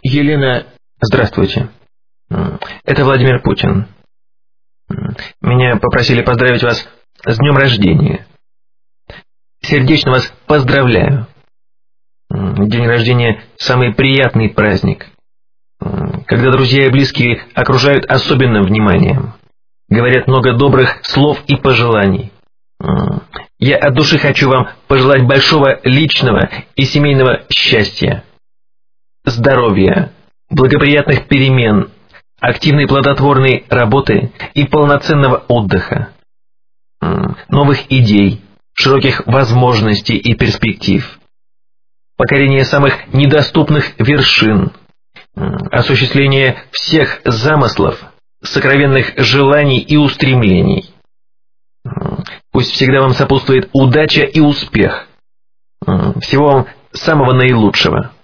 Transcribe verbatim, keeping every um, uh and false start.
Елена... Здравствуйте. Это Владимир Путин. Меня попросили поздравить вас с днем рождения. Сердечно вас поздравляю. День рождения – самый приятный праздник, когда друзья и близкие окружают особенным вниманием, говорят много добрых слов и пожеланий. Я от души хочу вам пожелать большого личного и семейного счастья, здоровья, благоприятных перемен, активной плодотворной работы и полноценного отдыха, новых идей, широких возможностей и перспектив, покорения самых недоступных вершин, осуществления всех замыслов, сокровенных желаний и устремлений. Пусть всегда вам сопутствует удача и успех. Всего вам самого наилучшего.